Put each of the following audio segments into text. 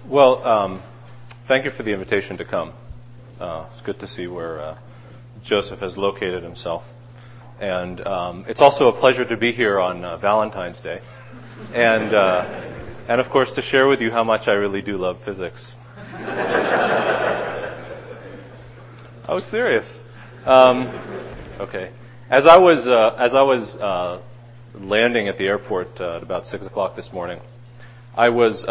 Well, thank you for the invitation to come. It's good to see where Joseph has located himself. And it's also a pleasure to be here on Valentine's Day. And of course, to share with you how much I really do love physics. I was serious. Okay. As I was landing at the airport at about 6 o'clock this morning, I was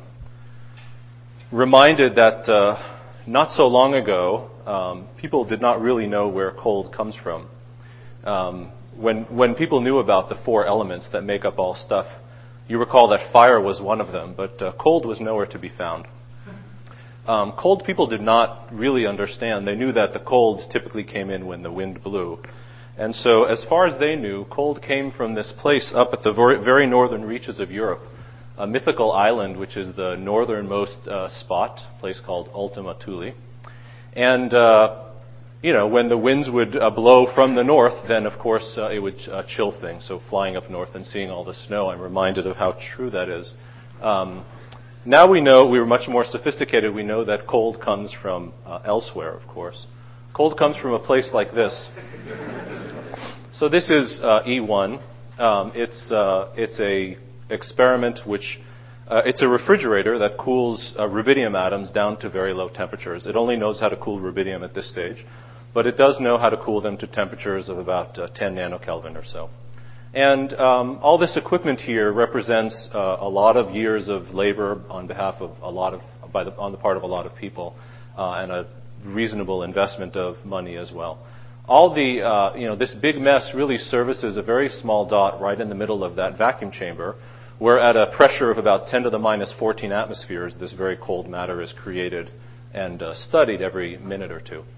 reminded that not so long ago, people did not really know where cold comes from. When people knew about the four elements that make up all stuff, you recall that fire was one of them, but cold was nowhere to be found. Cold people did not really understand. They knew that the cold typically came in when the wind blew. And so as far as they knew, cold came from this place up at the very northern reaches of Europe, a mythical island which is the northernmost spot, a place called Ultima Thule. And, when the winds would blow from the north, then of course it would chill things. So flying up north and seeing all the snow, I'm reminded of how true that is. Now we know, we were much more sophisticated, we know that cold comes from elsewhere, of course. Cold comes from a place like this. So this is E1. It's a experiment which, it's a refrigerator that cools rubidium atoms down to very low temperatures. It only knows how to cool rubidium at this stage, but it does know how to cool them to temperatures of about 10 nanokelvin or so. And all this equipment here represents a lot of years of labor on behalf of on the part of a lot of people, and a reasonable investment of money as well. All the this big mess really services a very small dot right in the middle of that vacuum chamber, where at a pressure of about 10 to the minus 14 atmospheres, this very cold matter is created and studied every minute or two.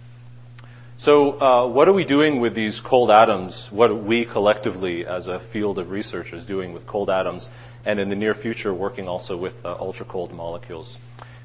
So what are we doing with these cold atoms? What are we collectively as a field of researchers doing with cold atoms, and in the near future working also with ultra-cold molecules?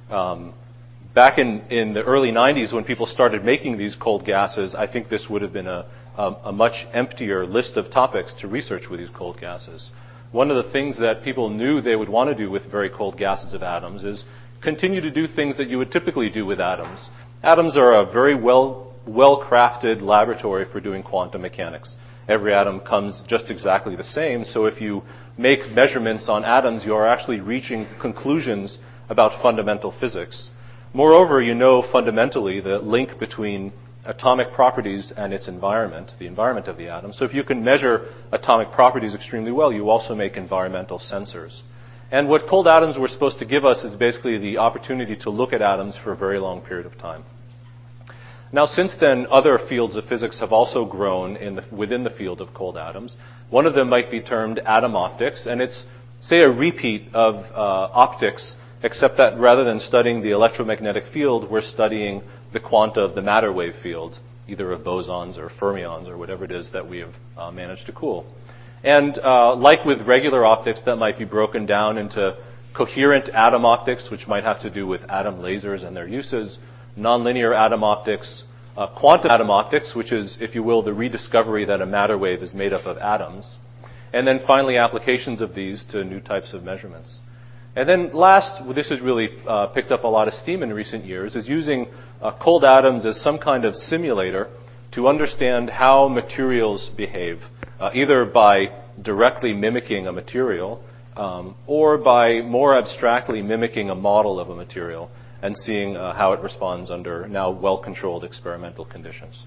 Back in the early 90s, when people started making these cold gases, I think this would have been a much emptier list of topics to research with these cold gases. One of the things that people knew they would want to do with very cold gases of atoms is continue to do things that you would typically do with atoms. Atoms are a very well-crafted laboratory for doing quantum mechanics. Every atom comes just exactly the same, so if you make measurements on atoms, you are actually reaching conclusions about fundamental physics. Moreover, you know fundamentally the link between atomic properties and its environment, the environment of the atom. So if you can measure atomic properties extremely well, you also make environmental sensors. And what cold atoms were supposed to give us is basically the opportunity to look at atoms for a very long period of time. Now, since then, other fields of physics have also grown within the field of cold atoms. One of them might be termed atom optics, and it's, say, a repeat of optics, except that rather than studying the electromagnetic field, we're studying the quanta of the matter wave field, either of bosons or fermions or whatever it is that we have managed to cool. And like with regular optics, that might be broken down into coherent atom optics, which might have to do with atom lasers and their uses, nonlinear atom optics, quantum atom optics, which is, if you will, the rediscovery that a matter wave is made up of atoms, and then finally applications of these to new types of measurements. And then last, this has really picked up a lot of steam in recent years, is using cold atoms as some kind of simulator to understand how materials behave, either by directly mimicking a material or by more abstractly mimicking a model of a material and seeing how it responds under now well-controlled experimental conditions.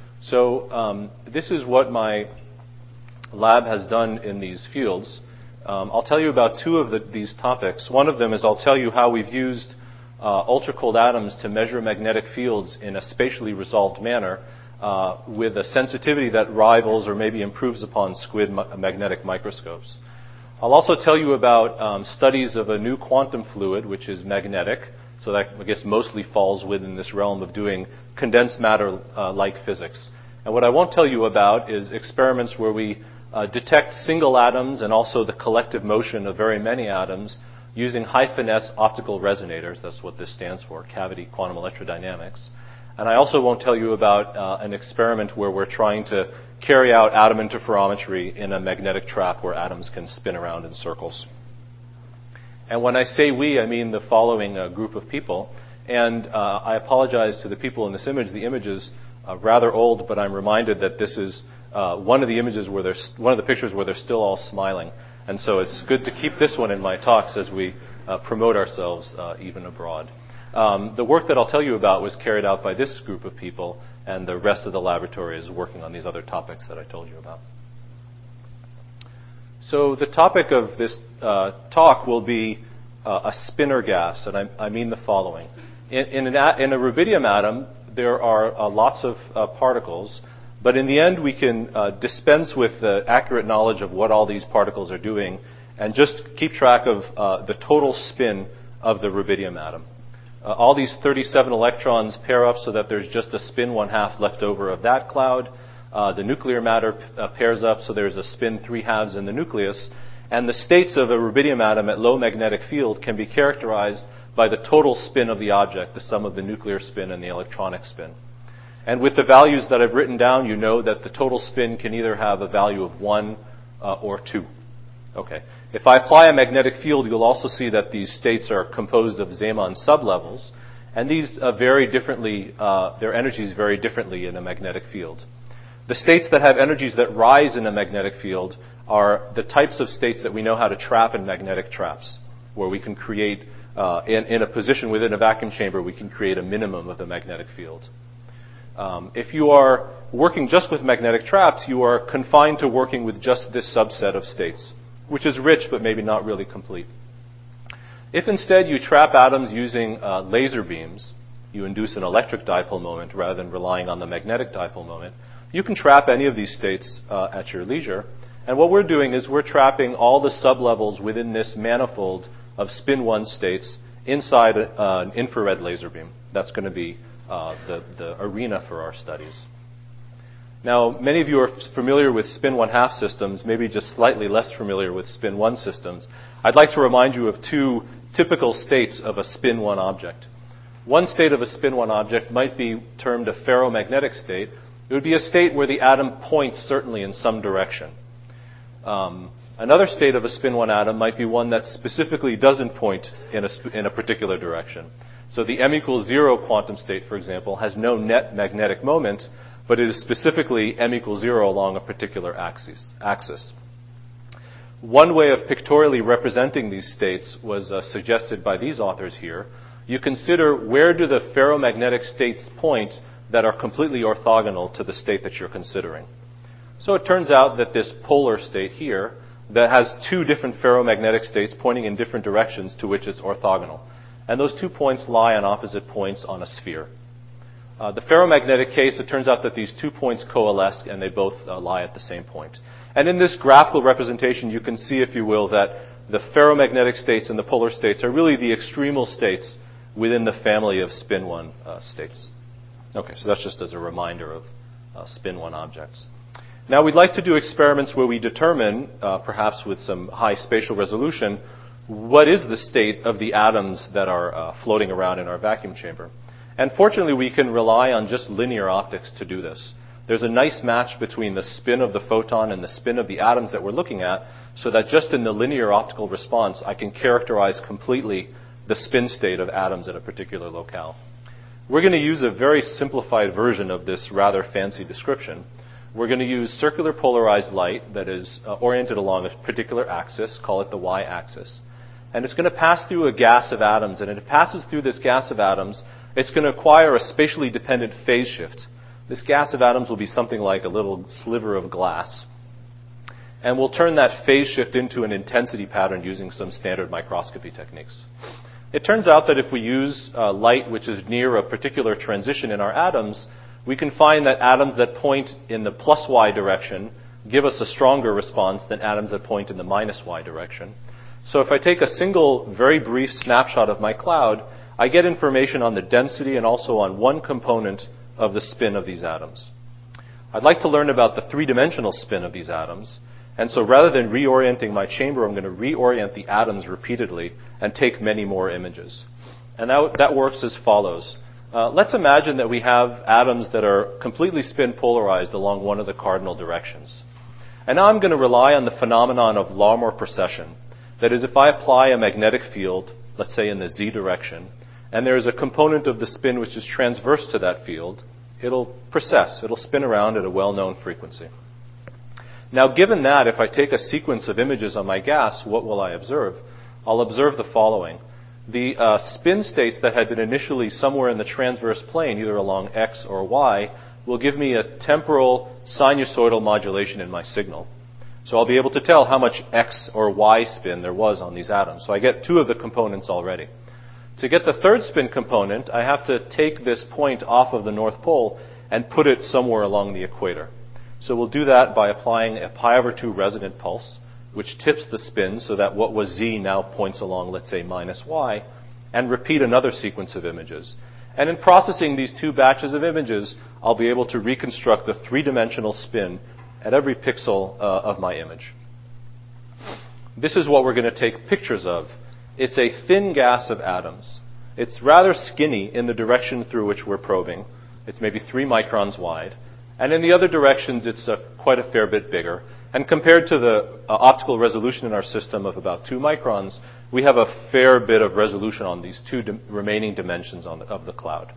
So this is what my lab has done in these fields. I'll tell you about two of these topics. One of them is I'll tell you how we've used ultra-cold atoms to measure magnetic fields in a spatially resolved manner with a sensitivity that rivals or maybe improves upon squid magnetic microscopes. I'll also tell you about studies of a new quantum fluid, which is magnetic. So that, I guess, mostly falls within this realm of doing condensed matter-like physics. And what I won't tell you about is experiments where we detect single atoms and also the collective motion of very many atoms using high-finesse optical resonators. That's what this stands for, cavity quantum electrodynamics. And I also won't tell you about an experiment where we're trying to carry out atom interferometry in a magnetic trap where atoms can spin around in circles. And when I say we, I mean the following group of people. And I apologize to the people in this image. The image is rather old, but I'm reminded that this is one of the pictures where they're still all smiling. And so it's good to keep this one in my talks as we promote ourselves even abroad. The work that I'll tell you about was carried out by this group of people, and the rest of the laboratory is working on these other topics that I told you about. So the topic of this talk will be a spinor gas, and I mean the following. In a rubidium atom, there are lots of particles, but in the end we can dispense with the accurate knowledge of what all these particles are doing and just keep track of the total spin of the rubidium atom. All these 37 electrons pair up so that there's just a spin 1/2 left over of that cloud. The nuclear matter pairs up, so there's a spin 3/2 in the nucleus. And the states of a rubidium atom at low magnetic field can be characterized by the total spin of the object, the sum of the nuclear spin and the electronic spin. And with the values that I've written down, you know that the total spin can either have a value of 1 or 2. Okay. If I apply a magnetic field, you'll also see that these states are composed of Zeeman sublevels, and these vary differently, their energies vary differently in a magnetic field. The states that have energies that rise in a magnetic field are the types of states that we know how to trap in magnetic traps, where we can create, in a position within a vacuum chamber, we can create a minimum of the magnetic field. If you are working just with magnetic traps, you are confined to working with just this subset of states, which is rich but maybe not really complete. If instead you trap atoms using laser beams, you induce an electric dipole moment rather than relying on the magnetic dipole moment, you can trap any of these states at your leisure. And what we're doing is we're trapping all the sublevels within this manifold of spin 1 states inside an infrared laser beam. That's going to be the arena for our studies. Now, many of you are familiar with spin 1/2 systems, maybe just slightly less familiar with spin 1 systems. I'd like to remind you of 2 typical states of a spin 1 object. One state of a spin 1 object might be termed a ferromagnetic state. It would be a state where the atom points certainly in some direction. Another state of a spin 1 atom might be one that specifically doesn't point in a particular direction. So the m = 0 quantum state, for example, has no net magnetic moment, but it is specifically m = 0 along a particular axis. One way of pictorially representing these states was suggested by these authors here. You consider where do the ferromagnetic states point that are completely orthogonal to the state that you're considering. So it turns out that this polar state here that has 2 different ferromagnetic states pointing in different directions to which it's orthogonal. And those 2 points lie on opposite points on a sphere. The ferromagnetic case, it turns out that these 2 points coalesce and they both lie at the same point. And in this graphical representation, you can see, if you will, that the ferromagnetic states and the polar states are really the extremal states within the family of spin 1 states. Okay, so that's just as a reminder of spin 1 objects. Now, we'd like to do experiments where we determine, perhaps with some high spatial resolution, what is the state of the atoms that are floating around in our vacuum chamber. And fortunately, we can rely on just linear optics to do this. There's a nice match between the spin of the photon and the spin of the atoms that we're looking at, so that just in the linear optical response, I can characterize completely the spin state of atoms at a particular locale. We're going to use a very simplified version of this rather fancy description. We're going to use circular polarized light that is oriented along a particular axis, call it the y-axis. And it's going to pass through a gas of atoms. And as it passes through this gas of atoms, it's going to acquire a spatially dependent phase shift. This gas of atoms will be something like a little sliver of glass. And we'll turn that phase shift into an intensity pattern using some standard microscopy techniques. It turns out that if we use light which is near a particular transition in our atoms, we can find that atoms that point in the plus y direction give us a stronger response than atoms that point in the minus y direction. So if I take a single, very brief snapshot of my cloud, I get information on the density and also on one component of the spin of these atoms. I'd like to learn about the 3-dimensional spin of these atoms. And so rather than reorienting my chamber, I'm going to reorient the atoms repeatedly and take many more images. And that works as follows. Let's imagine that we have atoms that are completely spin polarized along one of the cardinal directions. And now I'm going to rely on the phenomenon of Larmor precession. That is, if I apply a magnetic field, let's say in the z direction, and there is a component of the spin which is transverse to that field, it'll precess, it'll spin around at a well-known frequency. Now, given that, if I take a sequence of images on my gas, what will I observe? I'll observe the following. The spin states that had been initially somewhere in the transverse plane, either along x or y, will give me a temporal sinusoidal modulation in my signal. So I'll be able to tell how much x or y spin there was on these atoms. So I get two of the components already. To get the third spin component, I have to take this point off of the North Pole and put it somewhere along the equator. So we'll do that by applying a pi/2 resonant pulse, which tips the spin so that what was z now points along, let's say, minus y, and repeat another sequence of images. And in processing these two batches of images, I'll be able to reconstruct the three-dimensional spin at every pixel of my image. This is what we're going to take pictures of. It's a thin gas of atoms. It's rather skinny in the direction through which we're probing. It's maybe 3 microns wide. And in the other directions, it's quite a fair bit bigger. And compared to the optical resolution in our system of about 2 microns, we have a fair bit of resolution on these two remaining dimensions of the cloud.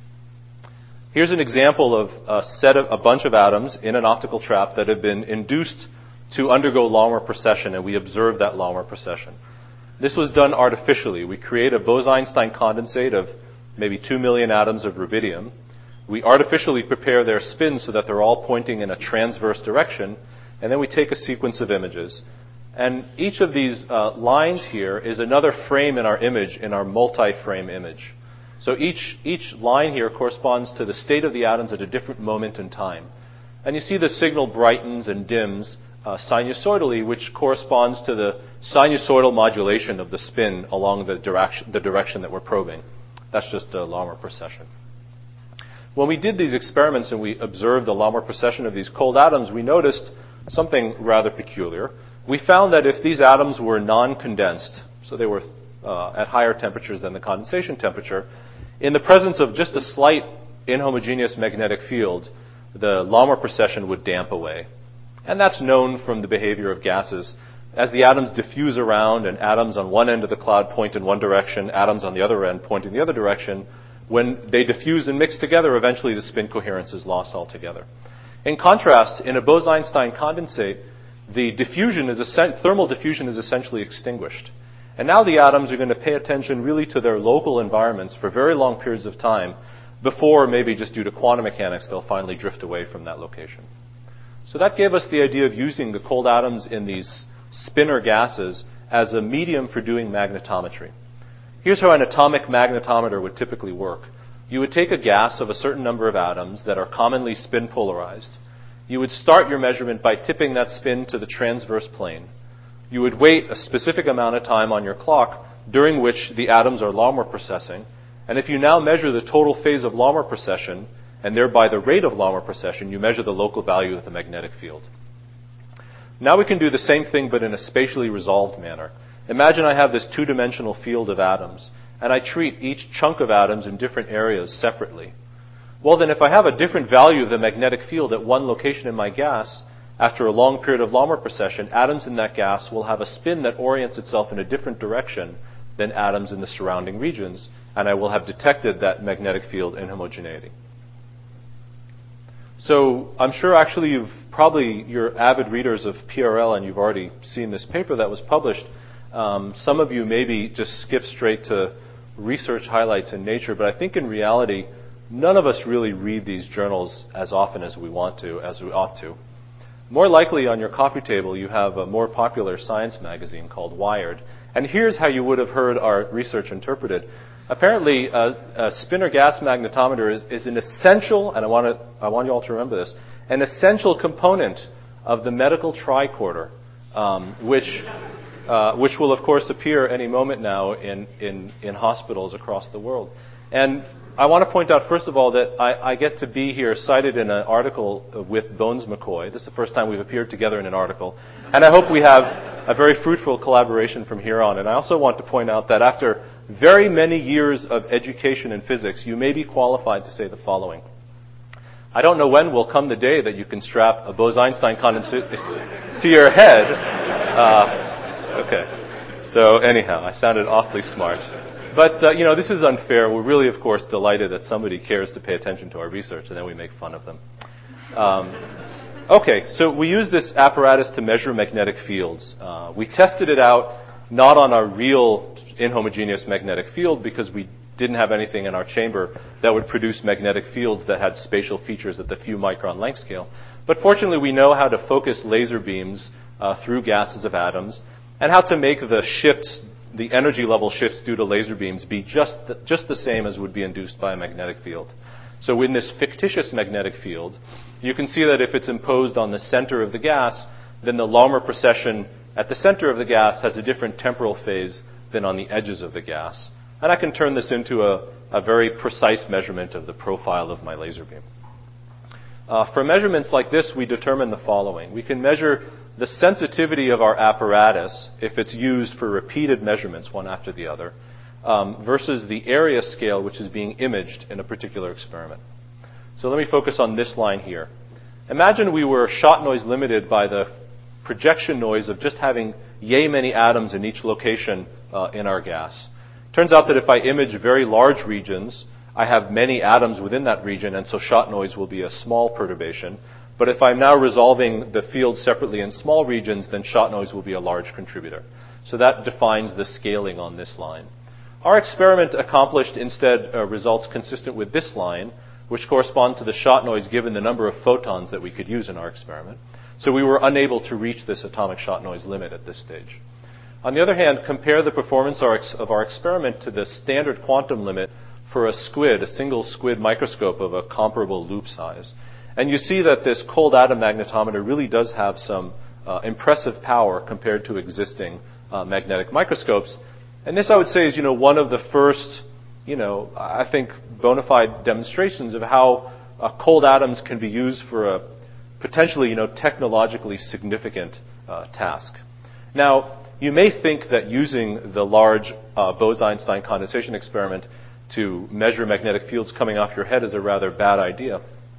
Here's an example of a bunch of atoms in an optical trap that have been induced to undergo Langmuir precession, and we observe that Langmuir precession. This was done artificially. We create a Bose-Einstein condensate of maybe 2 million atoms of rubidium. We artificially prepare their spins so that they're all pointing in a transverse direction, and then we take a sequence of images. And each of these lines here is another frame in our image, in our multi-frame image. So each line here corresponds to the state of the atoms at a different moment in time. And you see the signal brightens and dims sinusoidally, which corresponds to the sinusoidal modulation of the spin along the direction that we're probing. That's just a Langmuir precession. When we did these experiments and we observed the Langmuir precession of these cold atoms, we noticed something rather peculiar. We found that if these atoms were non-condensed, so they were at higher temperatures than the condensation temperature, in the presence of just a slight inhomogeneous magnetic field, the Langmuir precession would damp away. And that's known from the behavior of gases. As the atoms diffuse around and atoms on one end of the cloud point in one direction, atoms on the other end point in the other direction, when they diffuse and mix together, eventually the spin coherence is lost altogether. In contrast, in a Bose-Einstein condensate, the thermal diffusion is essentially extinguished. And now the atoms are going to pay attention really to their local environments for very long periods of time before, maybe just due to quantum mechanics, they'll finally drift away from that location. So that gave us the idea of using the cold atoms in these spinor gases as a medium for doing magnetometry. Here's how an atomic magnetometer would typically work. You would take a gas of a certain number of atoms that are commonly spin polarized. You would start your measurement by tipping that spin to the transverse plane. You would wait a specific amount of time on your clock during which the atoms are Langmuir precessing. And if you now measure the total phase of Langmuir precession, and thereby the rate of Langmuir precession, you measure the local value of the magnetic field. Now we can do the same thing but in a spatially resolved manner. Imagine I have this two-dimensional field of atoms, and I treat each chunk of atoms in different areas separately. Well, then if I have a different value of the magnetic field at one location in my gas, after a long period of Langmuir precession, atoms in that gas will have a spin that orients itself in a different direction than atoms in the surrounding regions, and I will have detected that magnetic field inhomogeneity. So I'm sure actually you're avid readers of PRL and you've already seen this paper that was published. Some of you maybe just skip straight to research highlights in Nature, but I think in reality, none of us really read these journals as often as we ought to. More likely on your coffee table, you have a more popular science magazine called Wired. And here's how you would have heard our research interpreted. Apparently, a spinor gas magnetometer is an essential, and I want you all to remember this, an essential component of the medical tricorder, which will, of course, appear any moment now in hospitals across the world. And I want to point out, first of all, that I get to be here cited in an article with Bones McCoy. This is the first time we've appeared together in an article. And I hope we have a very fruitful collaboration from here on. And I also want to point out that after very many years of education in physics, you may be qualified to say the following. I don't know when will come the day that you can strap a Bose-Einstein condensate to your head. Okay. So anyhow, I sounded awfully smart. But, this is unfair. We're really, of course, delighted that somebody cares to pay attention to our research, and then we make fun of them. Okay, so we use this apparatus to measure magnetic fields. We tested it out not on our real inhomogeneous magnetic field because we didn't have anything in our chamber that would produce magnetic fields that had spatial features at the few micron length scale. But fortunately, we know how to focus laser beams through gases of atoms and how to make the shifts, the energy level shifts due to laser beams, be just the same as would be induced by a magnetic field. So in this fictitious magnetic field, you can see that if it's imposed on the center of the gas, then the Larmor precession at the center of the gas has a different temporal phase than on the edges of the gas. And I can turn this into a very precise measurement of the profile of my laser beam. For measurements like this, we determine the following. We can measure the sensitivity of our apparatus if it's used for repeated measurements, one after the other, versus the area scale which is being imaged in a particular experiment. So let me focus on this line here. Imagine we were shot noise limited by the projection noise of just having yay many atoms in each location in our gas. Turns out that if I image very large regions, I have many atoms within that region, and so shot noise will be a small perturbation. But if I'm now resolving the field separately in small regions, then shot noise will be a large contributor. So that defines the scaling on this line. Our experiment accomplished instead results consistent with this line, which correspond to the shot noise given the number of photons that we could use in our experiment. So we were unable to reach this atomic shot noise limit at this stage. On the other hand, compare the performance of our experiment to the standard quantum limit for a squid, a single squid microscope of a comparable loop size. And you see that this cold atom magnetometer really does have some impressive power compared to existing magnetic microscopes. And this, I would say, is one of the first, I think, bona fide demonstrations of how cold atoms can be used for a potentially, technologically significant task. Now, you may think that using the large Bose-Einstein condensation experiment to measure magnetic fields coming off your head is a rather bad idea.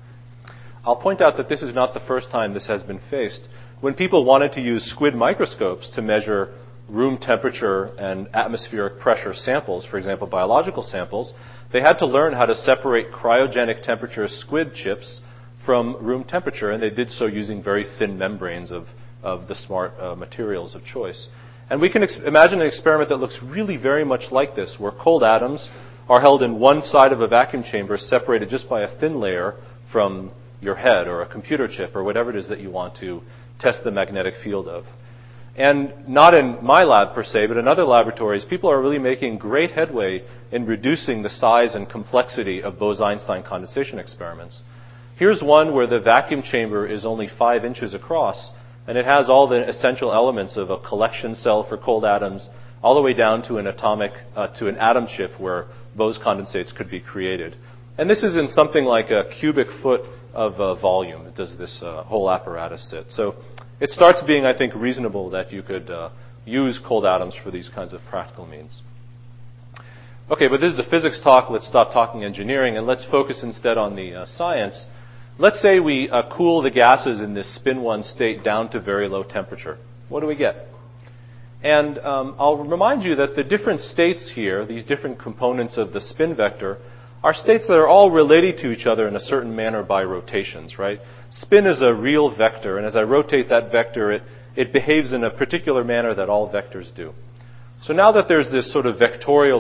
I'll point out that this is not the first time this has been faced. When people wanted to use squid microscopes to measure room temperature and atmospheric pressure samples, for example, biological samples, they had to learn how to separate cryogenic temperature squid chips from room temperature, and they did so using very thin membranes of the smart materials of choice. And we can imagine an experiment that looks really very much like this, where cold atoms are held in one side of a vacuum chamber separated just by a thin layer from your head or a computer chip or whatever it is that you want to test the magnetic field of. And not in my lab per se, but in other laboratories, people are really making great headway in reducing the size and complexity of Bose-Einstein condensation experiments. Here's one where the vacuum chamber is only 5 inches across, and it has all the essential elements of a collection cell for cold atoms, all the way down to an atom chip where Bose condensates could be created. And this is in something like a cubic foot of volume. Does this whole apparatus sit? So it starts being, I think, reasonable that you could use cold atoms for these kinds of practical means. Okay, but this is a physics talk. Let's stop talking engineering, and let's focus instead on the science. Let's say we cool the gases in this spin 1 state down to very low temperature. What do we get? And I'll remind you that the different states here, these different components of the spin vector, are states that are all related to each other in a certain manner by rotations, right? Spin is a real vector, and as I rotate that vector, it behaves in a particular manner that all vectors do. So now that there's this sort of vectorial,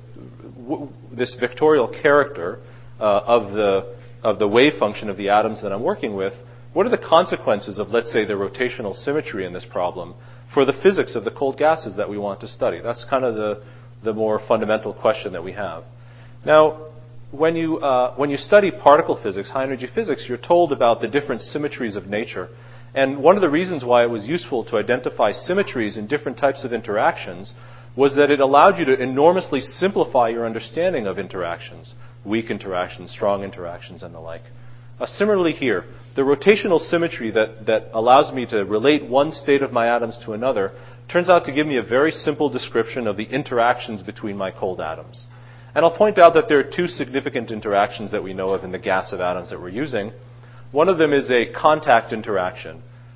this vectorial character of the wave function of the atoms that I'm working with, what are the consequences of, let's say, the rotational symmetry in this problem for the physics of the cold gases that we want to study? That's kind of the more fundamental question that we have. Now, when you study particle physics, high energy physics, you're told about the different symmetries of nature. And one of the reasons why it was useful to identify symmetries in different types of interactions was that it allowed you to enormously simplify your understanding of interactions, weak interactions, strong interactions, and the like. Similarly here, the rotational symmetry that allows me to relate one state of my atoms to another turns out to give me a very simple description of the interactions between my cold atoms. And I'll point out that there are 2 significant interactions that we know of in the gas of atoms that we're using. One of them is a contact interaction.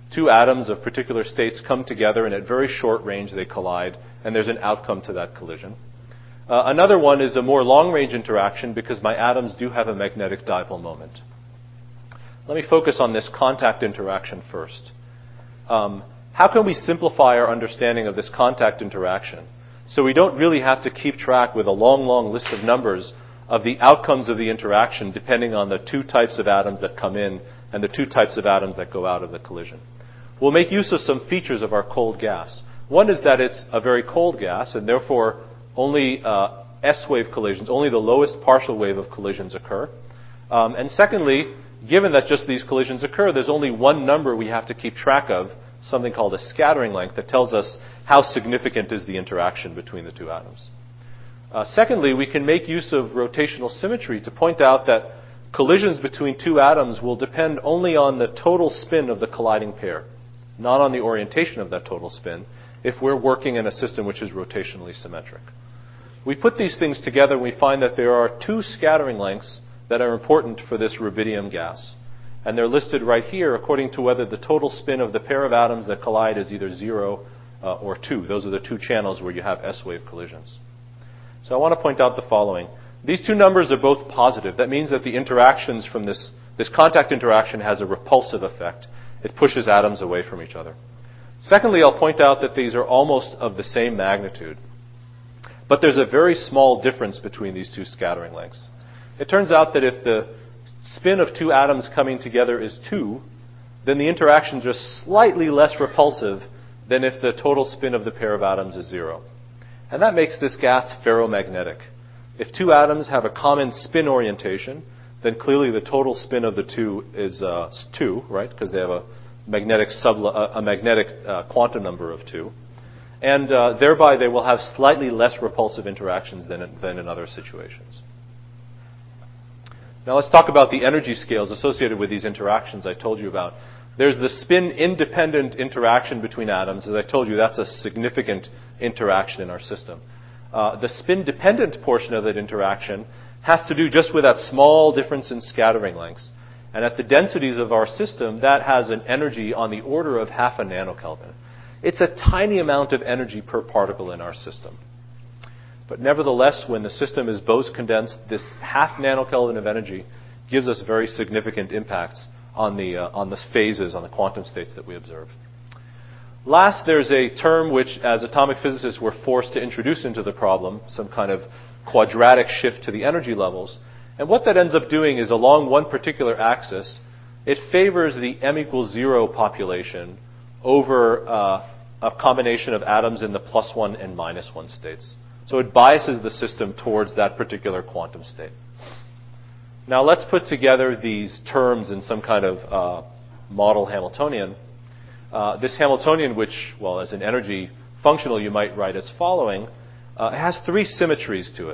Two atoms of particular states come together and at very short range they collide, and there's an outcome to that collision. Another one is a more long-range interaction because my atoms do have a magnetic dipole moment. Let me focus on this contact interaction first. How can we simplify our understanding of this contact interaction so we don't really have to keep track with a long, long list of numbers of the outcomes of the interaction depending on the two types of atoms that come in and the two types of atoms that go out of the collision? We'll make use of some features of our cold gas. One is that it's a very cold gas, and therefore only S-wave collisions, only the lowest partial wave of collisions occur. And secondly, given that just these collisions occur, there's only one number we have to keep track of, something called a scattering length, that tells us how significant is the interaction between the two atoms. Secondly, we can make use of rotational symmetry to point out that collisions between two atoms will depend only on the total spin of the colliding pair, not on the orientation of that total spin, if we're working in a system which is rotationally symmetric. We put these things together and we find that there are two scattering lengths that are important for this rubidium gas. And they're listed right here according to whether the total spin of the pair of atoms that collide is either 0 or 2. Those are the two channels where you have S-wave collisions. So I want to point out the following. These two numbers are both positive. That means that the interactions from this contact interaction has a repulsive effect. It pushes atoms away from each other. Secondly, I'll point out that these are almost of the same magnitude. But there's a very small difference between these two scattering lengths. It turns out that if the spin of two atoms coming together is 2, then the interactions are slightly less repulsive than if the total spin of the pair of atoms is 0. And that makes this gas ferromagnetic. If two atoms have a common spin orientation, then clearly the total spin of the two is 2, right? Because they have a magnetic quantum number of 2. And thereby they will have slightly less repulsive interactions than in other situations. Now let's talk about the energy scales associated with these interactions I told you about. There's the spin-independent interaction between atoms. As I told you, that's a significant interaction in our system. The spin-dependent portion of that interaction has to do just with that small difference in scattering lengths. And at the densities of our system, that has an energy on the order of half a nanokelvin. It's a tiny amount of energy per particle in our system. But nevertheless, when the system is Bose-condensed, this half nanokelvin of energy gives us very significant impacts on the phases, on the quantum states that we observe. Last, there's a term which, as atomic physicists, we're forced to introduce into the problem, some kind of quadratic shift to the energy levels. And what that ends up doing is, along one particular axis, it favors the m equals 0 population over a combination of atoms in the +1 and -1 states. So it biases the system towards that particular quantum state. Now let's put together these terms in some kind of model Hamiltonian. This Hamiltonian, which, well, as an energy functional you might write as following, has three symmetries to it.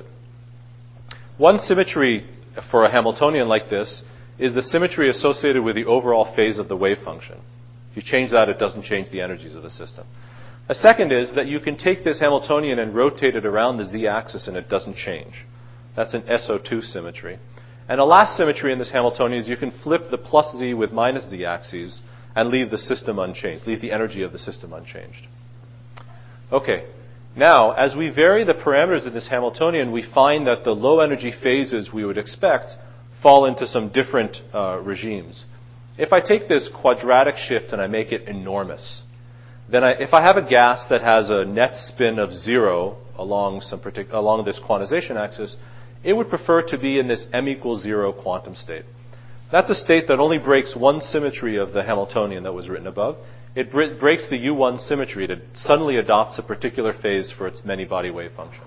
One symmetry for a Hamiltonian like this is the symmetry associated with the overall phase of the wave function. If you change that, it doesn't change the energies of the system. A second is that you can take this Hamiltonian and rotate it around the z-axis and it doesn't change. That's an SO2 symmetry. And a last symmetry in this Hamiltonian is you can flip the plus z with minus z axes and leave the system unchanged, leave the energy of the system unchanged. Okay. Now, as we vary the parameters in this Hamiltonian, we find that the low energy phases we would expect fall into some different regimes. If I take this quadratic shift and I make it enormous, then if I have a gas that has a net spin of 0 along this quantization axis, it would prefer to be in this m equals 0 quantum state. That's a state that only breaks one symmetry of the Hamiltonian that was written above. It breaks the U1 symmetry. It suddenly adopts a particular phase for its many-body wave function.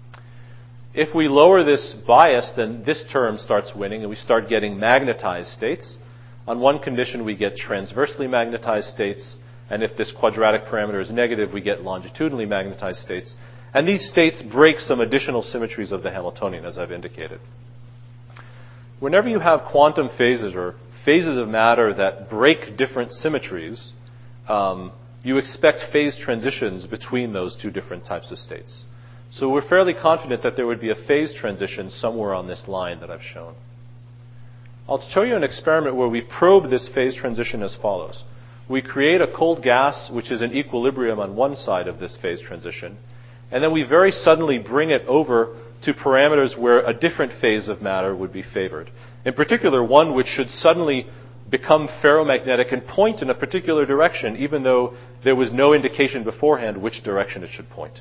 If we lower this bias, then this term starts winning and we start getting magnetized states. On one condition, we get transversely magnetized states. And if this quadratic parameter is negative, we get longitudinally magnetized states. And these states break some additional symmetries of the Hamiltonian, as I've indicated. Whenever you have quantum phases or phases of matter that break different symmetries, you expect phase transitions between those two different types of states. So we're fairly confident that there would be a phase transition somewhere on this line that I've shown. I'll show you an experiment where we probe this phase transition as follows. We create a cold gas which is in equilibrium on one side of this phase transition, and then we very suddenly bring it over to parameters where a different phase of matter would be favored. In particular, one which should suddenly become ferromagnetic and point in a particular direction, even though there was no indication beforehand which direction it should point.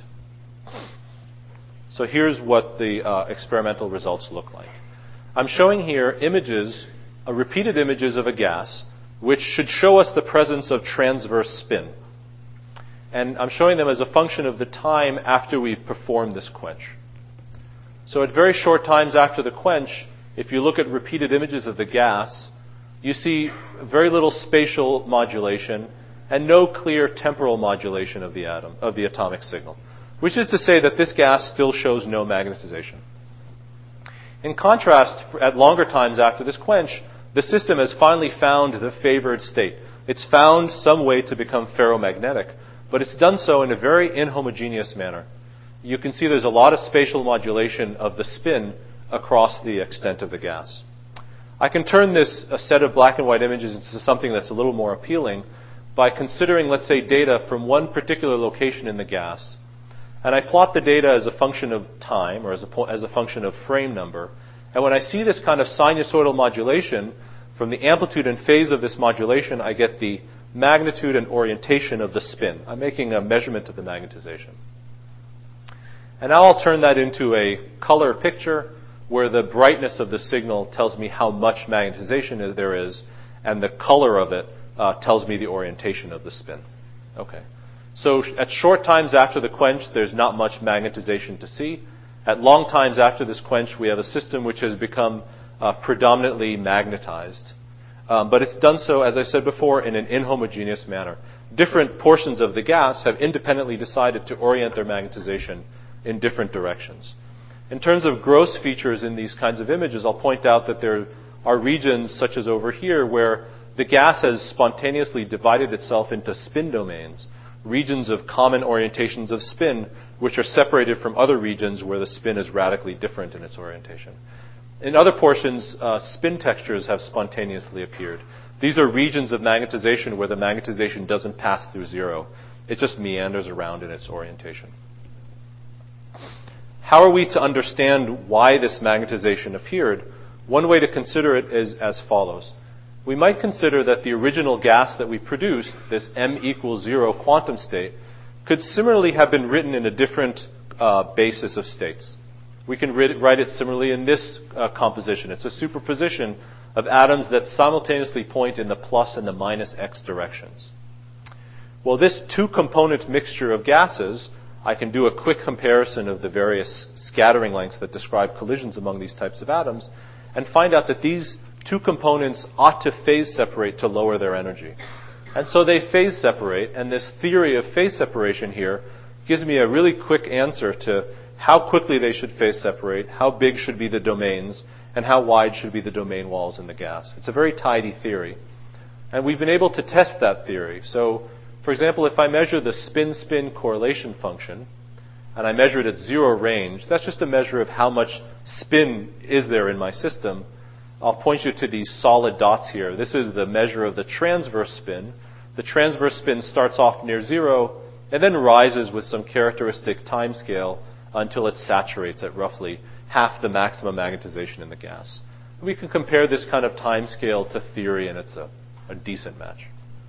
So here's what the experimental results look like. I'm showing here images, repeated images of a gas, which should show us the presence of transverse spin. And I'm showing them as a function of the time after we've performed this quench. So at very short times after the quench, if you look at repeated images of the gas, you see very little spatial modulation and no clear temporal modulation of the atom, of the atomic signal, which is to say that this gas still shows no magnetization. In contrast, at longer times after this quench, the system has finally found the favored state. It's found some way to become ferromagnetic, but it's done so in a very inhomogeneous manner. You can see there's a lot of spatial modulation of the spin across the extent of the gas. I can turn this a set of black and white images into something that's a little more appealing by considering, let's say, data from one particular location in the gas. And I plot the data as a function of time, or as a function of frame number. And when I see this kind of sinusoidal modulation, from the amplitude and phase of this modulation, I get the magnitude and orientation of the spin. I'm making a measurement of the magnetization. And now I'll turn that into a color picture where the brightness of the signal tells me how much magnetization there is, and the color of it tells me the orientation of the spin. Okay. So at short times after the quench, there's not much magnetization to see. At long times after this quench, we have a system which has become predominantly magnetized. But it's done so, as I said before, in an inhomogeneous manner. Different portions of the gas have independently decided to orient their magnetization in different directions. In terms of gross features in these kinds of images, I'll point out that there are regions, such as over here, where the gas has spontaneously divided itself into spin domains, regions of common orientations of spin, which are separated from other regions where the spin is radically different in its orientation. In other portions, spin textures have spontaneously appeared. These are regions of magnetization where the magnetization doesn't pass through zero. It just meanders around in its orientation. How are we to understand why this magnetization appeared? One way to consider it is as follows. We might consider that the original gas that we produced, this m=0 quantum state, could similarly have been written in a different basis of states. We can write it similarly in this composition. It's a superposition of atoms that simultaneously point in the plus and the minus x directions. Well, this two-component mixture of gases, I can do a quick comparison of the various scattering lengths that describe collisions among these types of atoms and find out that these two components ought to phase separate to lower their energy. And so they phase separate, and this theory of phase separation here gives me a really quick answer to how quickly they should phase separate, how big should be the domains, and how wide should be the domain walls in the gas. It's a very tidy theory. And we've been able to test that theory. So, for example, if I measure the spin-spin correlation function, and I measure it at zero range, that's just a measure of how much spin is there in my system. I'll point you to these solid dots here. This is the measure of the transverse spin. The transverse spin starts off near zero and then rises with some characteristic time scale until it saturates at roughly half the maximum magnetization in the gas. We can compare this kind of time scale to theory, and it's a decent match.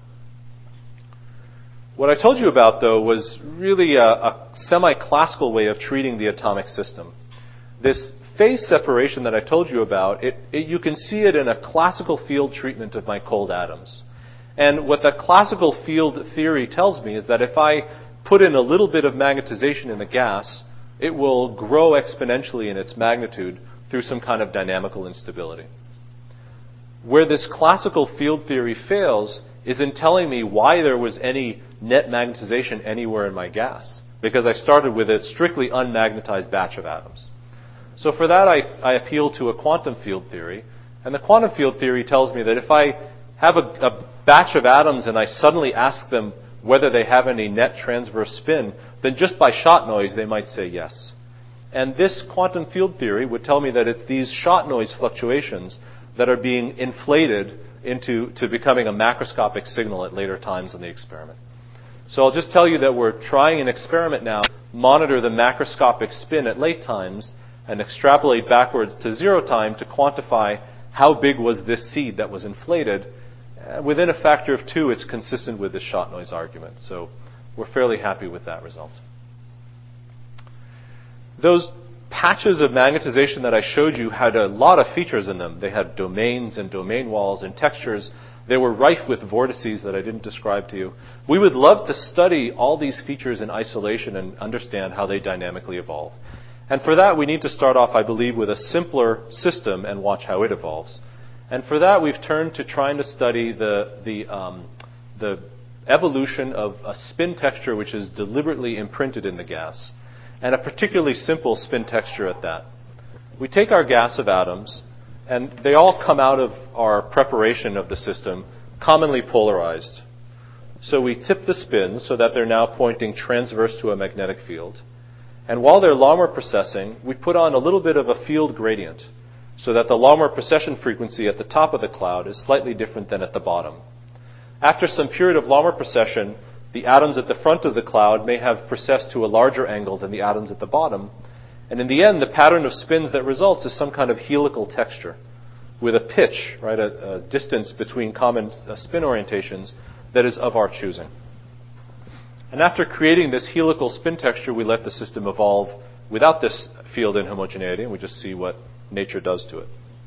What I told you about, though, was really a semi-classical way of treating the atomic system. This phase separation that I told you about, you can see it in a classical field treatment of my cold atoms. And what that classical field theory tells me is that if I put in a little bit of magnetization in the gas, it will grow exponentially in its magnitude through some kind of dynamical instability. Where this classical field theory fails is in telling me why there was any net magnetization anywhere in my gas, because I started with a strictly unmagnetized batch of atoms. So for that, I appeal to a quantum field theory, and the quantum field theory tells me that if I have a batch of atoms and I suddenly ask them whether they have any net transverse spin, then just by shot noise they might say yes. And this quantum field theory would tell me that it's these shot noise fluctuations that are being inflated to becoming a macroscopic signal at later times in the experiment. So I'll just tell you that we're trying an experiment now, monitor the macroscopic spin at late times, and extrapolate backwards to 0 time to quantify how big was this seed that was inflated. Within a factor of 2, it's consistent with the shot noise argument. So we're fairly happy with that result. Those patches of magnetization that I showed you had a lot of features in them. They had domains and domain walls and textures. They were rife with vortices that I didn't describe to you. We would love to study all these features in isolation and understand how they dynamically evolve. And for that, we need to start off, I believe, with a simpler system and watch how it evolves. And for that, we've turned to trying to study the evolution of a spin texture which is deliberately imprinted in the gas, and a particularly simple spin texture at that. We take our gas of atoms, and they all come out of our preparation of the system commonly polarized. So we tip the spins so that they're now pointing transverse to a magnetic field. And while they're Larmor precessing, we put on a little bit of a field gradient so that the Larmor precession frequency at the top of the cloud is slightly different than at the bottom. After some period of Larmor precession, the atoms at the front of the cloud may have precessed to a larger angle than the atoms at the bottom. And in the end, the pattern of spins that results is some kind of helical texture with a pitch, right, a distance between common spin orientations that is of our choosing. And after creating this helical spin texture, we let the system evolve without this field inhomogeneity, and we just see what nature does to it.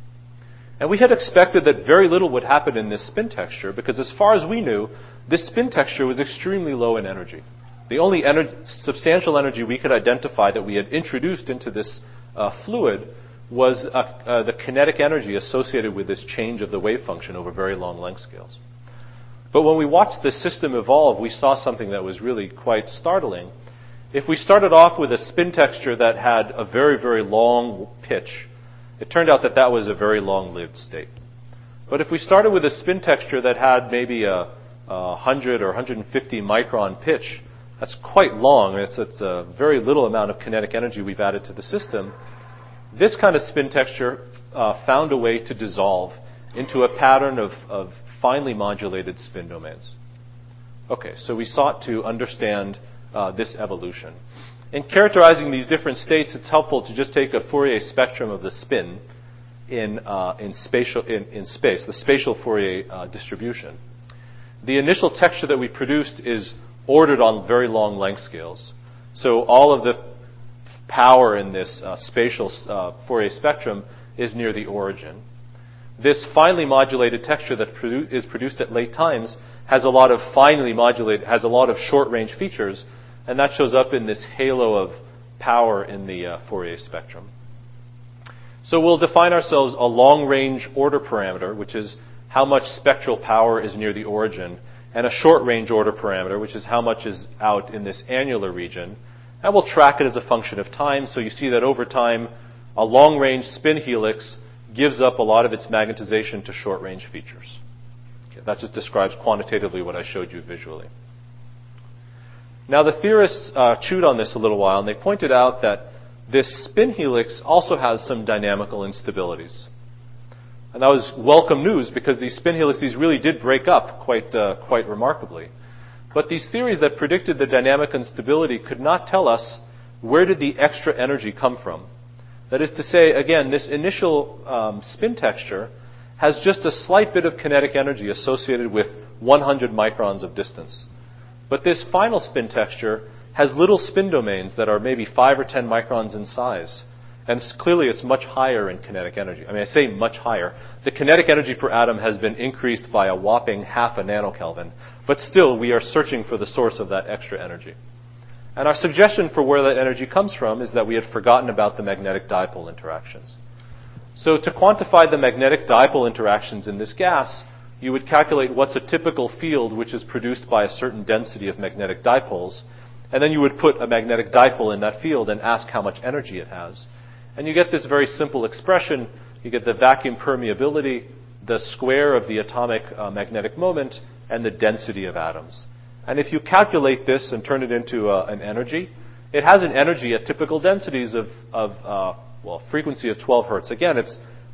And we had expected that very little would happen in this spin texture, because as far as we knew, this spin texture was extremely low in energy. The only substantial energy we could identify that we had introduced into this fluid was the kinetic energy associated with this change of the wave function over very long length scales. But when we watched the system evolve, we saw something that was really quite startling. If we started off with a spin texture that had a very, very long pitch, it turned out that that was a very long-lived state. But if we started with a spin texture that had maybe a 100 or 150 micron pitch, that's quite long. It's a very little amount of kinetic energy we've added to the system. This kind of spin texture found a way to dissolve into a pattern of finely modulated spin domains. Okay, so we sought to understand this evolution. In characterizing these different states, it's helpful to just take a Fourier spectrum of the spin in space, the spatial Fourier distribution. The initial texture that we produced is ordered on very long length scales. So all of the power in this spatial Fourier spectrum is near the origin. This finely modulated texture that is produced at late times has a lot of has a lot of short-range features, and that shows up in this halo of power in the Fourier spectrum. So we'll define ourselves a long-range order parameter, which is how much spectral power is near the origin, and a short-range order parameter, which is how much is out in this annular region. And we'll track it as a function of time, so you see that over time, a long-range spin helix gives up a lot of its magnetization to short-range features. Okay, that just describes quantitatively what I showed you visually. Now, the theorists chewed on this a little while, and they pointed out that this spin helix also has some dynamical instabilities. And that was welcome news, because these spin helices really did break up quite remarkably. But these theories that predicted the dynamic instability could not tell us where did the extra energy come from. That is to say, again, this initial spin texture has just a slight bit of kinetic energy associated with 100 microns of distance. But this final spin texture has little spin domains that are maybe 5 or 10 microns in size. And clearly it's much higher in kinetic energy. I mean, I say much higher. The kinetic energy per atom has been increased by a whopping half a nanokelvin. But still, we are searching for the source of that extra energy. And our suggestion for where that energy comes from is that we had forgotten about the magnetic dipole interactions. So to quantify the magnetic dipole interactions in this gas, you would calculate what's a typical field which is produced by a certain density of magnetic dipoles. And then you would put a magnetic dipole in that field and ask how much energy it has. And you get this very simple expression. You get the vacuum permeability, the square of the atomic magnetic moment, and the density of atoms. And if you calculate this and turn it into an energy, it has an energy at typical densities of frequency of 12 hertz. Again, it's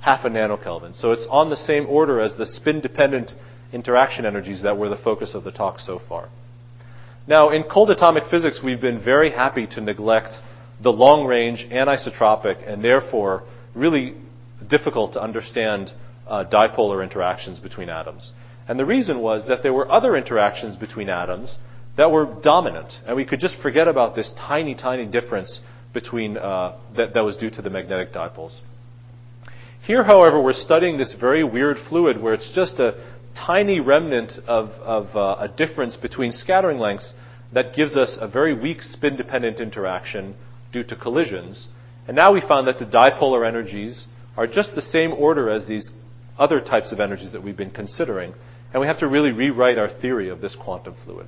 half a nanokelvin. So it's on the same order as the spin-dependent interaction energies that were the focus of the talk so far. Now, in cold atomic physics, we've been very happy to neglect the long-range, anisotropic, and therefore really difficult to understand dipolar interactions between atoms. And the reason was that there were other interactions between atoms that were dominant, and we could just forget about this tiny, tiny difference between that was due to the magnetic dipoles. Here, however, we're studying this very weird fluid where it's just a tiny remnant of a difference between scattering lengths that gives us a very weak spin-dependent interaction due to collisions. And now we found that the dipolar energies are just the same order as these other types of energies that we've been considering, and we have to really rewrite our theory of this quantum fluid.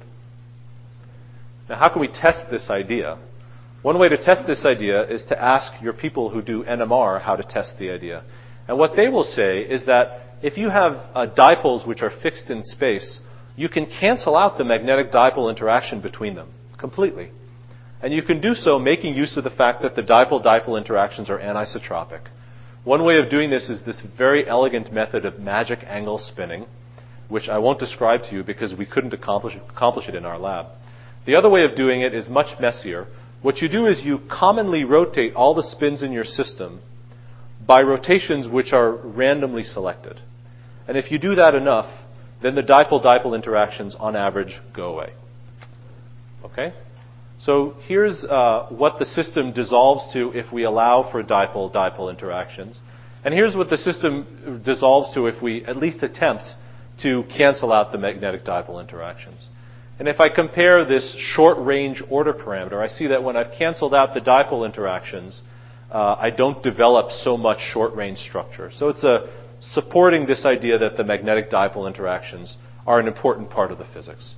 Now, how can we test this idea? One way to test this idea is to ask your people who do NMR how to test the idea. And what they will say is that if you have dipoles which are fixed in space, you can cancel out the magnetic dipole interaction between them completely. And you can do so making use of the fact that the dipole-dipole interactions are anisotropic. One way of doing this is this very elegant method of magic angle spinning, which I won't describe to you because we couldn't accomplish it in our lab. The other way of doing it is much messier. What you do is you commonly rotate all the spins in your system by rotations which are randomly selected. And if you do that enough, then the dipole-dipole interactions, on average, go away. Okay? So here's what the system dissolves to if we allow for dipole-dipole interactions. And here's what the system dissolves to if we at least attempt to cancel out the magnetic dipole interactions. And if I compare this short-range order parameter, I see that when I've canceled out the dipole interactions, I don't develop so much short-range structure. So it's supporting this idea that the magnetic dipole interactions are an important part of the physics.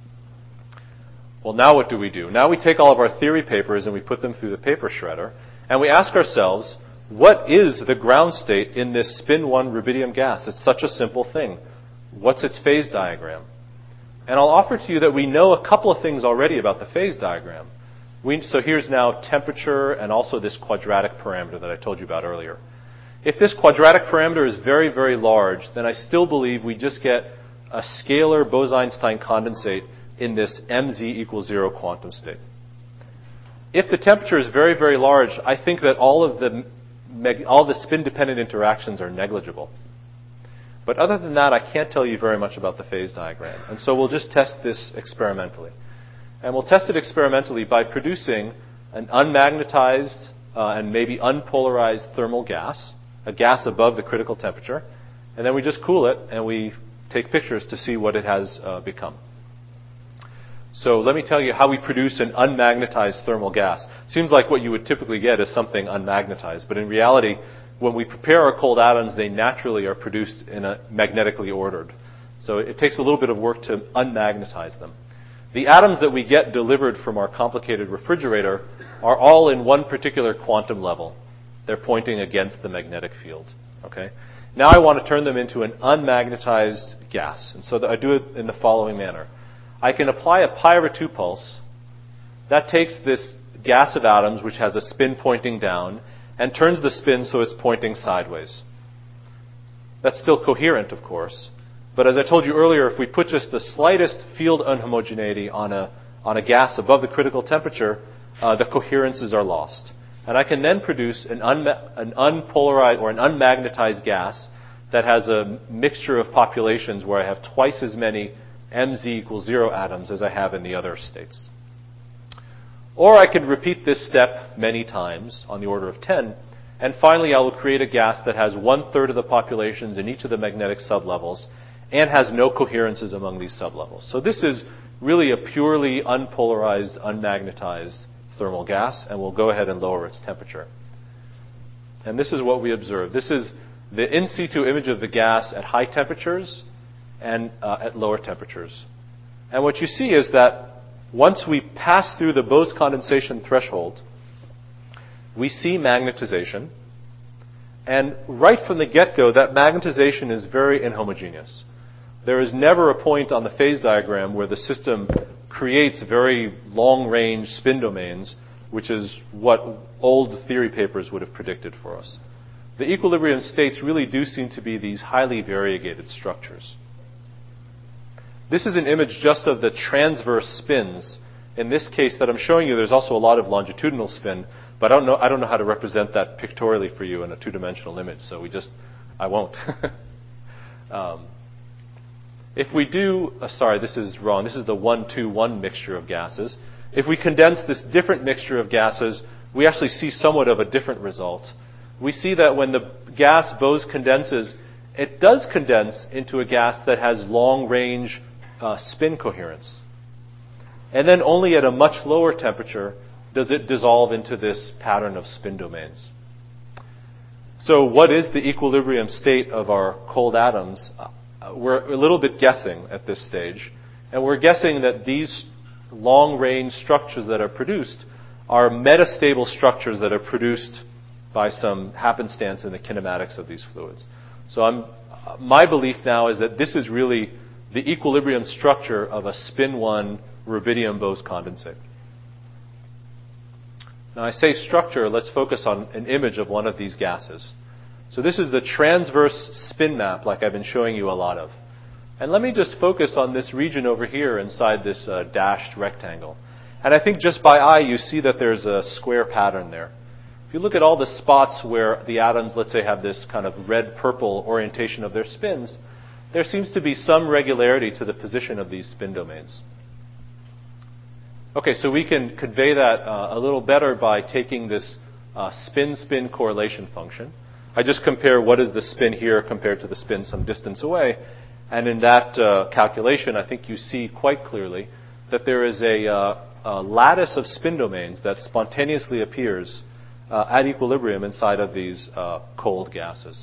Well, now what do? Now we take all of our theory papers and we put them through the paper shredder, and we ask ourselves, what is the ground state in this spin-1 rubidium gas? It's such a simple thing. What's its phase diagram? And I'll offer to you that we know a couple of things already about the phase diagram. So here's now temperature and also this quadratic parameter that I told you about earlier. If this quadratic parameter is very, very large, then I still believe we just get a scalar Bose-Einstein condensate in this mz equals 0 quantum state. If the temperature is very, very large, I think that all the spin-dependent interactions are negligible. But other than that, I can't tell you very much about the phase diagram. And so we'll just test this experimentally. And we'll test it experimentally by producing an unmagnetized and maybe unpolarized thermal gas, a gas above the critical temperature, and then we just cool it and we take pictures to see what it has become. So let me tell you how we produce an unmagnetized thermal gas. Seems like what you would typically get is something unmagnetized, but in reality, when we prepare our cold atoms, they naturally are produced in a magnetically ordered. So it takes a little bit of work to unmagnetize them. The atoms that we get delivered from our complicated refrigerator are all in one particular quantum level. They're pointing against the magnetic field. Okay? Now I want to turn them into an unmagnetized gas. And so I do it in the following manner. I can apply a pi/2 pulse. That takes this gas of atoms, which has a spin pointing down, and turns the spin so it's pointing sideways. That's still coherent, of course. But as I told you earlier, if we put just the slightest field unhomogeneity on a gas above the critical temperature, the coherences are lost. And I can then produce an unpolarized or an unmagnetized gas that has a mixture of populations where I have twice as many mz equals 0 atoms as I have in the other states. Or I could repeat this step many times on the order of 10, and finally I will create a gas that has 1/3 of the populations in each of the magnetic sublevels and has no coherences among these sublevels. So this is really a purely unpolarized, unmagnetized thermal gas, and we'll go ahead and lower its temperature. And this is what we observe. This is the in situ image of the gas at high temperatures and at lower temperatures. And what you see is that once we pass through the Bose condensation threshold, we see magnetization. And right from the get-go, that magnetization is very inhomogeneous. There is never a point on the phase diagram where the system creates very long-range spin domains, which is what old theory papers would have predicted for us. the equilibrium states really do seem to be these highly variegated structures. This is an image just of the transverse spins. In this case that I'm showing you, there's also a lot of longitudinal spin, but I don't know how to represent that pictorially for you in a two-dimensional image, so I won't. If we do, this is wrong. This is the 1-2-1 mixture of gases. If we condense this different mixture of gases, we actually see somewhat of a different result. We see that when the gas Bose condenses, it does condense into a gas that has long-range spin coherence. And then only at a much lower temperature does it dissolve into this pattern of spin domains. So what is the equilibrium state of our cold atoms? We're a little bit guessing at this stage. And we're guessing that these long-range structures that are produced are metastable structures that are produced by some happenstance in the kinematics of these fluids. So my belief now is that this is really the equilibrium structure of a spin-1 rubidium Bose condensate. Now I say structure, let's focus on an image of one of these gases. So this is the transverse spin map like I've been showing you a lot of. And let me just focus on this region over here inside this dashed rectangle. And I think just by eye you see that there's a square pattern there. If you look at all the spots where the atoms, let's say, have this kind of red-purple orientation of their spins, there seems to be some regularity to the position of these spin domains. Okay, so we can convey that a little better by taking this spin-spin correlation function. I just compare what is the spin here compared to the spin some distance away. And in that calculation, I think you see quite clearly that there is a lattice of spin domains that spontaneously appears at equilibrium inside of these cold gases.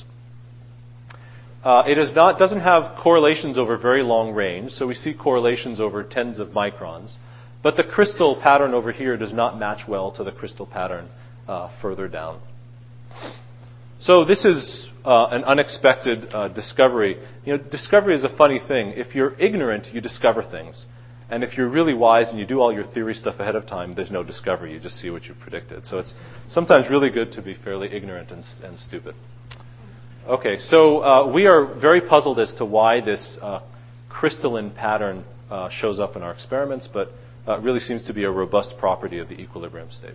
It doesn't have correlations over very long range, so we see correlations over tens of microns. But the crystal pattern over here does not match well to the crystal pattern further down. So this is an unexpected discovery. Discovery is a funny thing. If you're ignorant, you discover things. And if you're really wise and you do all your theory stuff ahead of time, there's no discovery. You just see what you predicted. So it's sometimes really good to be fairly ignorant and stupid. Okay, so we are very puzzled as to why this crystalline pattern shows up in our experiments, but it really seems to be a robust property of the equilibrium state.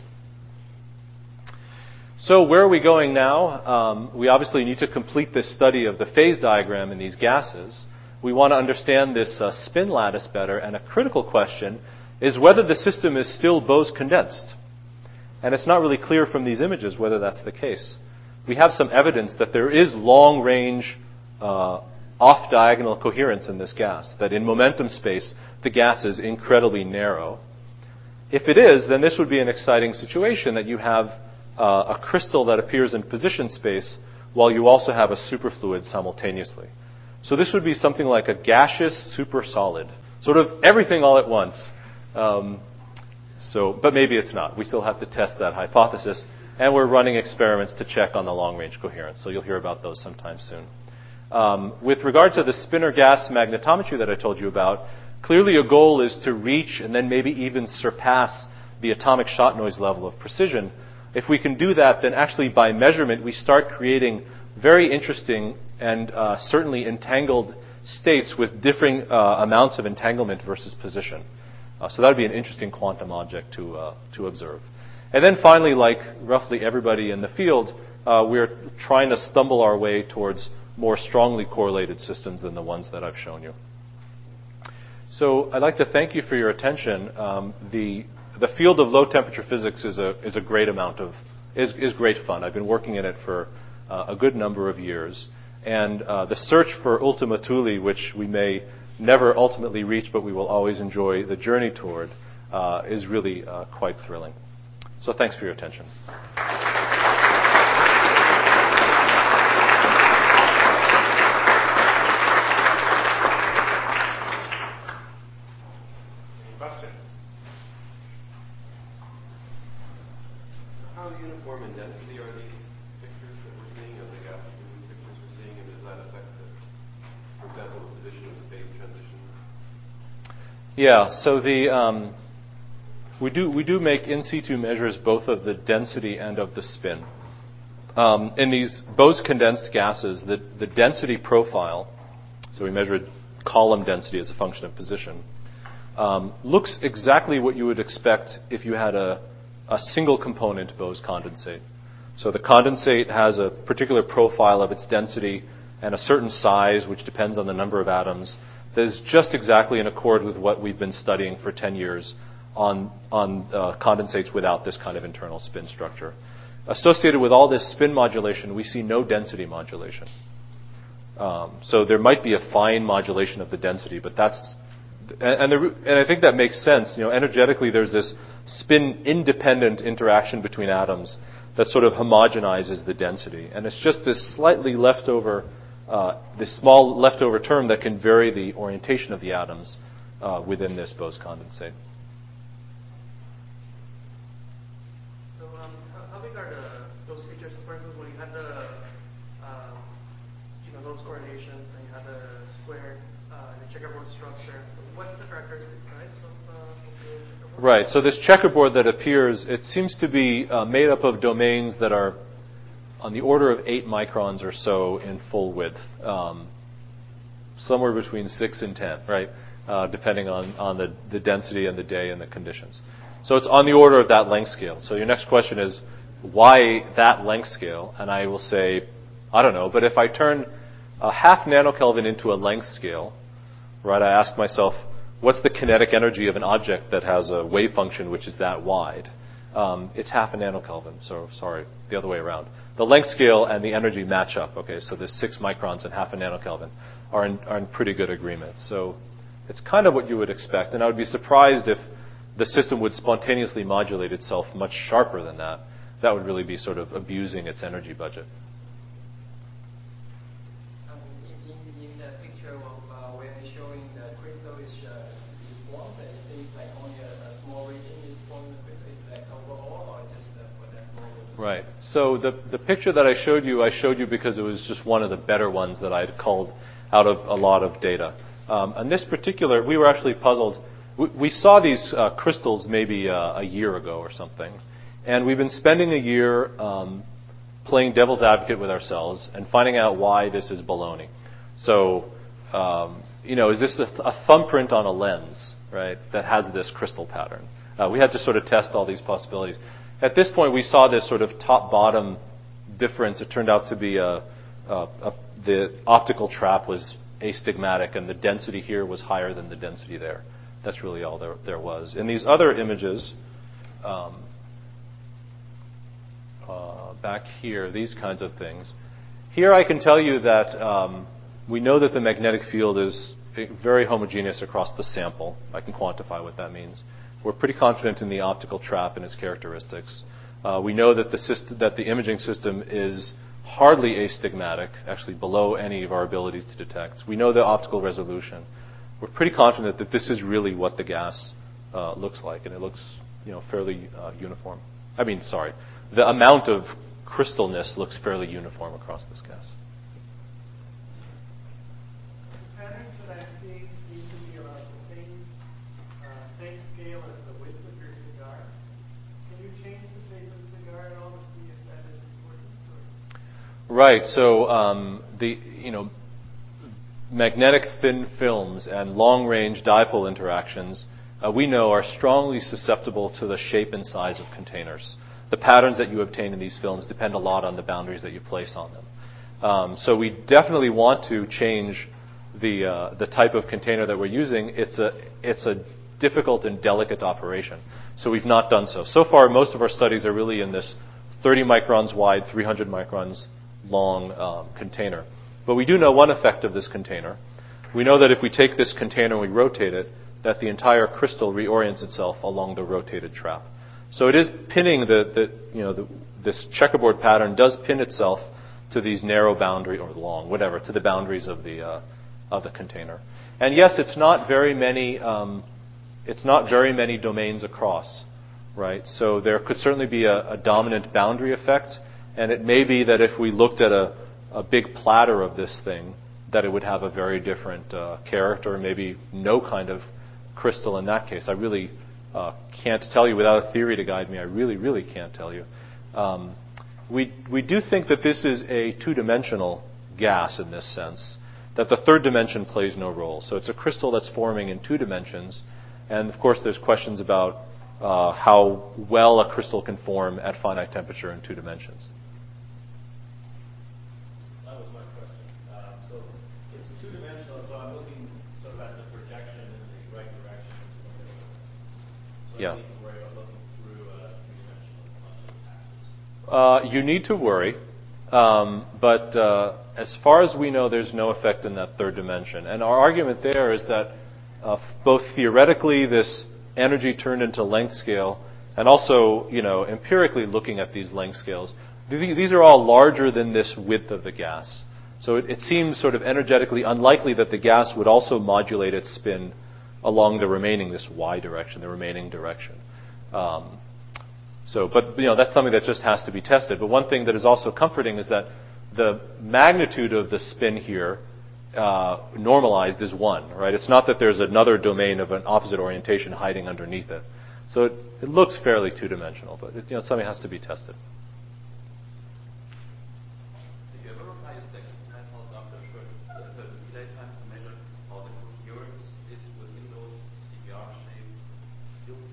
So where are we going now? We obviously need to complete this study of the phase diagram in these gases. We want to understand this spin lattice better, and a critical question is whether the system is still Bose condensed. And it's not really clear from these images whether that's the case. We have some evidence that there is long-range off-diagonal coherence in this gas, that in momentum space, the gas is incredibly narrow. If it is, then this would be an exciting situation that you have a crystal that appears in position space while you also have a superfluid simultaneously. So this would be something like a gaseous supersolid, sort of everything all at once. But maybe it's not. We still have to test that hypothesis, and we're running experiments to check on the long-range coherence. So you'll hear about those sometime soon. With regard to the spinor gas magnetometry that I told you about, clearly a goal is to reach and then maybe even surpass the atomic shot noise level of precision. If we can do that, then actually by measurement we start creating very interesting and certainly entangled states with differing amounts of entanglement versus position. So that would be an interesting quantum object to observe. And then finally, like roughly everybody in the field, we're trying to stumble our way towards more strongly correlated systems than the ones that I've shown you. So I'd like to thank you for your attention. The field of low temperature physics is a great is great fun. I've been working in it for a good number of years. And the search for Ultima Thule, which we may never ultimately reach, but we will always enjoy the journey toward, is really quite thrilling. So thanks for your attention. Any questions? How uniform in density are these pictures that we're seeing of the gases and these pictures we're seeing, and does that affect, for example, the position of the phase transition? Yeah, so we do make in situ measures both of the density and of the spin. In these Bose condensed gases, the density profile, so we measured column density as a function of position, looks exactly what you would expect if you had a single component Bose condensate. So the condensate has a particular profile of its density and a certain size, which depends on the number of atoms, that is just exactly in accord with what we've been studying for 10 years on condensates without this kind of internal spin structure. Associated with all this spin modulation, we see no density modulation. So there might be a fine modulation of the density, but that's and I think that makes sense. Energetically, there's this spin-independent interaction between atoms that sort of homogenizes the density, and it's just this slightly leftover, this small leftover term that can vary the orientation of the atoms within this Bose condensate. So, how big are those features? For instance, when you had those correlations and you had the squared, the checkerboard structure, what's the characteristic size of the checkerboard? Right. So this checkerboard that appears, it seems to be made up of domains that are on the order of 8 microns or so in full width, somewhere between 6 and 10, right? Depending on the density and the day and the conditions. So it's on the order of that length scale. So your next question is, why that length scale? And I will say, I don't know. But if I turn a half nanokelvin into a length scale, right, I ask myself, what's the kinetic energy of an object that has a wave function which is that wide? It's half a nanokelvin. So, sorry, the other way around. The length scale and the energy match up. Okay, so there's 6 microns and half a nanokelvin are in pretty good agreement. So it's kind of what you would expect. And I would be surprised if the system would spontaneously modulate itself much sharper than that. That would really be sort of abusing its energy budget. In the picture of where you're showing the crystal is formed, it seems like only a small region is formed in the crystal. Is it like overall or just for that small region? Right. So the picture that I showed you because it was just one of the better ones that I'd culled out of a lot of data. And this particular, we were actually puzzled. We saw these crystals maybe a year ago or something. And we've been spending a year playing devil's advocate with ourselves and finding out why this is baloney. So, is this a thumbprint on a lens, right, that has this crystal pattern? We had to sort of test all these possibilities. At this point, we saw this sort of top-bottom difference. It turned out to be the optical trap was astigmatic, and the density here was higher than the density there. That's really all there was. In these other images, back here, these kinds of things. Here I can tell you that we know that the magnetic field is very homogeneous across the sample. I can quantify what that means. We're pretty confident in the optical trap and its characteristics. We know that the imaging system is hardly astigmatic, actually below any of our abilities to detect. We know the optical resolution. We're pretty confident that this is really what the gas looks like, and it looks, fairly uniform. The amount of crystalness looks fairly uniform across this gas. The patterns that I'm seeing seem to be about the same scale as the width of your cigar. Can you change the shape of the cigar at all to see if that is important? Right. So magnetic thin films and long-range dipole interactions, we know are strongly susceptible to the shape and size of containers. The patterns that you obtain in these films depend a lot on the boundaries that you place on them. So we definitely want to change the type of container that we're using. It's a difficult and delicate operation. So we've not done so. So far, most of our studies are really in this 30 microns wide, 300 microns long container. But we do know one effect of this container. We know that if we take this container and we rotate it, that the entire crystal reorients itself along the rotated trap. So it is pinning this checkerboard pattern does pin itself to these narrow boundary or long, whatever, to the boundaries of the container. And yes, it's not very many domains across, right? So there could certainly be a dominant boundary effect, and it may be that if we looked at a big platter of this thing, that it would have a very different character, maybe no kind of crystal in that case. I really can't tell you without a theory to guide me. I really, really can't tell you. we do think that this is a two-dimensional gas in this sense, that the third dimension plays no role. So it's a crystal that's forming in 2 dimensions. And of course, there's questions about how well a crystal can form at finite temperature in 2 dimensions. That was my question. So it's 2-dimensional, so I'm looking sort of at the projection in the right direction. So Yeah. I need to worry about looking through a 3-dimensional axis. You need to worry, but as far as we know, there's no effect in that third dimension. And our argument there is that both theoretically, this energy turned into length scale, and also, empirically looking at these length scales, these are all larger than this width of the gas. So it seems sort of energetically unlikely that the gas would also modulate its spin along the remaining, this y direction, the remaining direction. But that's something that just has to be tested. But one thing that is also comforting is that the magnitude of the spin here normalized is 1, right? It's not that there's another domain of an opposite orientation hiding underneath it. So it looks fairly 2-dimensional, but something has to be tested. Did you ever apply a second method after a certain delay time to measure how the coherence is within those CPR-shaped fields?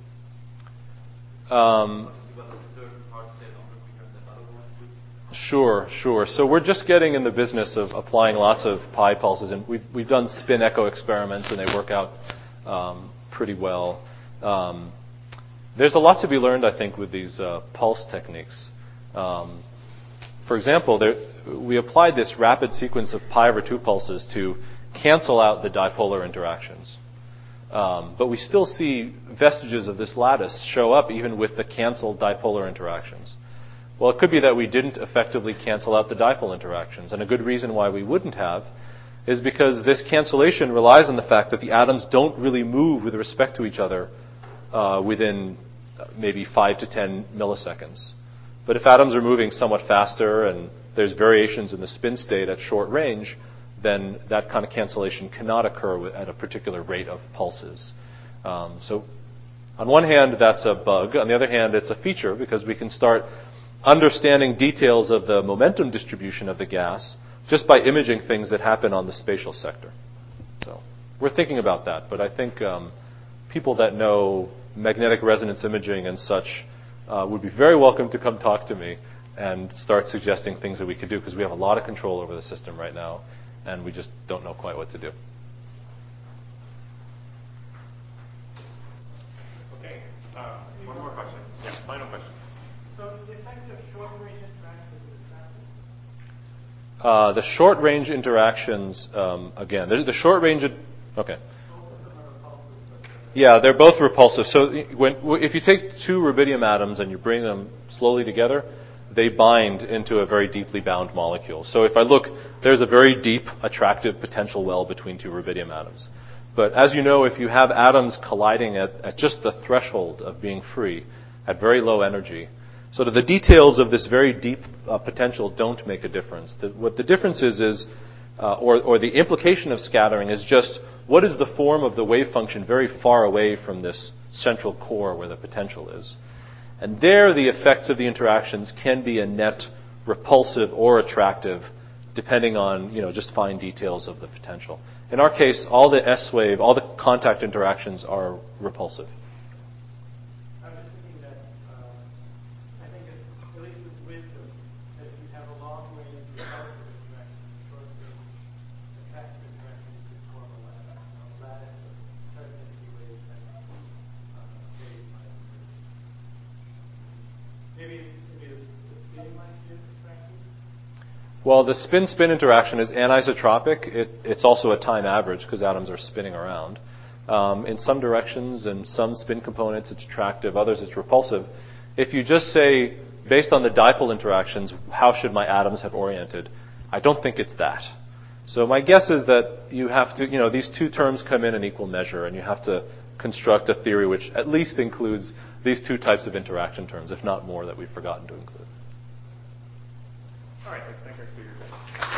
To see whether certain parts stay longer coherent than other ones do? Sure. So we're just getting in the business of applying lots of pi pulses, and we've done spin echo experiments, and they work out pretty well. There's a lot to be learned, I think, with these pulse techniques. For example, we applied this rapid sequence of pi/2 pulses to cancel out the dipolar interactions. But we still see vestiges of this lattice show up even with the canceled dipolar interactions. Well, it could be that we didn't effectively cancel out the dipole interactions. And a good reason why we wouldn't have is because this cancellation relies on the fact that the atoms don't really move with respect to each other within maybe 5 to 10 milliseconds. But if atoms are moving somewhat faster and there's variations in the spin state at short range, then that kind of cancellation cannot occur at a particular rate of pulses. So on one hand, that's a bug. On the other hand, it's a feature because we can start understanding details of the momentum distribution of the gas just by imaging things that happen on the spatial sector. So we're thinking about that, but I think people that know magnetic resonance imaging and such would be very welcome to come talk to me and start suggesting things that we could do, because we have a lot of control over the system right now, and we just don't know quite what to do. Okay. One more question. Yeah, final question. So the effect of short-range interactions is The short-range interactions, again, the short-range... Okay. Yeah, they're both repulsive. So if you take 2 rubidium atoms and you bring them slowly together, they bind into a very deeply bound molecule. So if I look, there's a very deep, attractive potential well between 2 rubidium atoms. But as you know, if you have atoms colliding at just the threshold of being free, at very low energy, sort of the details of this very deep potential don't make a difference. What the difference is or the implication of scattering is just what is the form of the wave function very far away from this central core where the potential is. And there, the effects of the interactions can be a net repulsive or attractive, depending on just fine details of the potential. In our case, all the S wave, all the contact interactions are repulsive. I was just thinking that I think at least with wisdom, that if you have a long range repulsive interaction, short range attractive interaction, you could form a lattice of characteristic waves that phase might emerge. Maybe the spin might be attractive. Well, the spin-spin interaction is anisotropic. It's also a time average because atoms are spinning around. In some directions and some spin components, it's attractive. Others, it's repulsive. If you just say, based on the dipole interactions, how should my atoms have oriented? I don't think it's that. So my guess is that you have to, these 2 terms come in equal measure, and you have to construct a theory which at least includes these 2 types of interaction terms, if not more, that we've forgotten to include. All right, let's thank our speakers.